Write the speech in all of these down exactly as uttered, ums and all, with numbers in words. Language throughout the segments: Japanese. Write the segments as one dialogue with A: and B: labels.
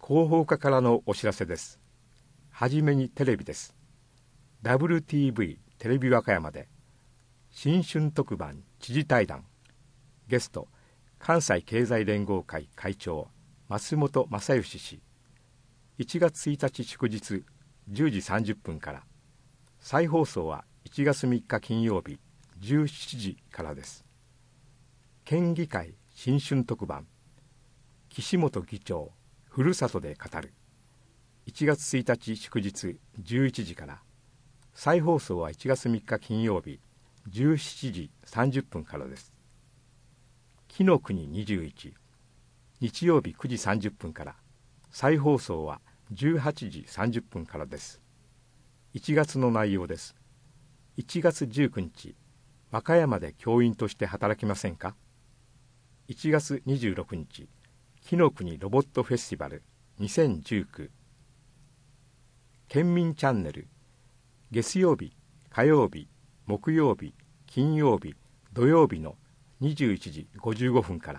A: 広報課からのお知らせです。はじめにテレビです。ダブリューティーブイ テレビ和歌山で新春特番知事対談、ゲスト関西経済連合会会長松本正義氏。いちがつついたち祝日じゅうじさんじゅっぷんから、再放送はいちがつみっか金曜日じゅうしちじからです。県議会新春特番、岸本議長ふるさとで語る、いちがつついたち祝日じゅういちじから、再放送はいちがつみっか金曜日じゅうしちじさんじゅっぷんからです。紀の国にじゅういち、日曜日くじさんじゅっぷんから、再放送はじゅうはちじさんじゅっぷんからです。いちがつの内容です。いちがつじゅうくにち、和歌山で教員として働きませんか。いちがつにじゅうろくにち、紀の国ロボットフェスティバルにせんじゅうきゅう。県民チャンネル、月曜日、火曜日、木曜日、金曜日、土曜日のにじゅういちじごじゅうごふんから。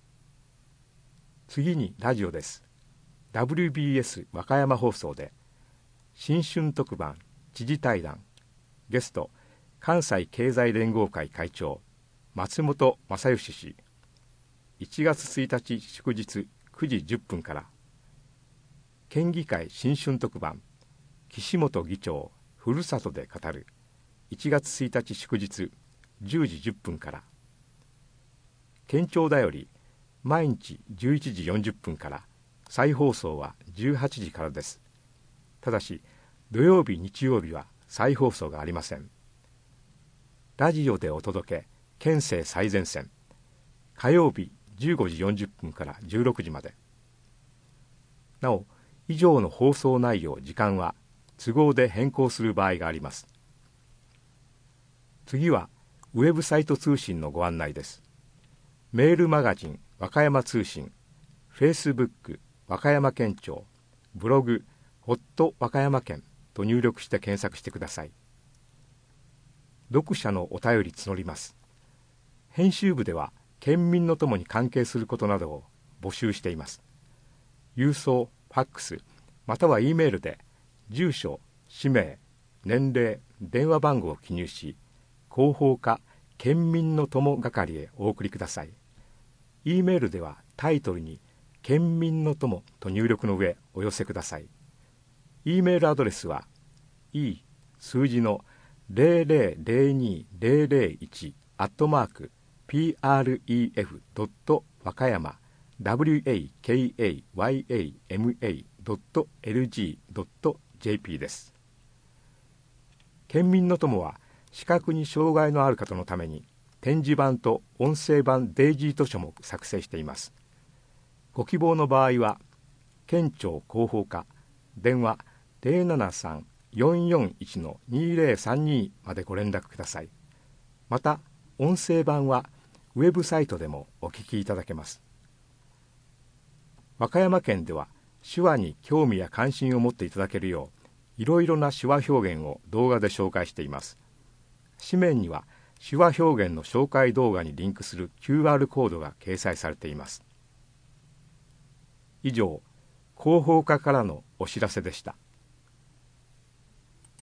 A: 次にラジオです。ダブリュービーエス 和歌山放送で新春特番知事対談、ゲスト関西経済連合会会長松本正義氏。いちがつついたち祝日くじじゅっぷんから、県議会新春特番岸本議長ふるさとで語る、いちがつついたち祝日じゅうじじゅっぷんから、県庁だより毎日じゅういちじよんじゅっぷんから、再放送はじゅうはちじからです。ただし土曜日日曜日は再放送がありません。ラジオでお届け県政最前線、火曜日じゅうごじよんじゅっぷんからじゅうろくじまで。なお、以上の放送内容時間は都合で変更する場合があります。次はウェブサイト通信のご案内です。メールマガジン和歌山通信、フェイスブック和歌山県庁、ブログホット和歌山県と入力して検索してください。読者のお便り募ります。編集部では県民の友に関係することなどを募集しています。郵送、ファックス、または E メールで住所、氏名、年齢、電話番号を記入し、広報課県民の友係へお送りください。E メールではタイトルに県民の友と入力の上お寄せください。E メールアドレスは e 数字のゼロゼロゼロにゼロゼロいちアットマーク プレフ ドット 和歌山 ワカヤマ ドット エルジー ドット ジェーピー です。県民の友は視覚に障害のある方のために展示版と音声版デイジー図書も作成しています。ご希望の場合は県庁広報課電話 ゼロななさん よんよんいち のにゼロさんに までご連絡ください。また音声版はウェブサイトでもお聞きいただけます。和歌山県では手話に興味や関心を持っていただけるよういろいろな手話表現を動画で紹介しています。紙面には手話表現の紹介動画にリンクする キューアール コードが掲載されています。以上、広報課からのお知らせでした。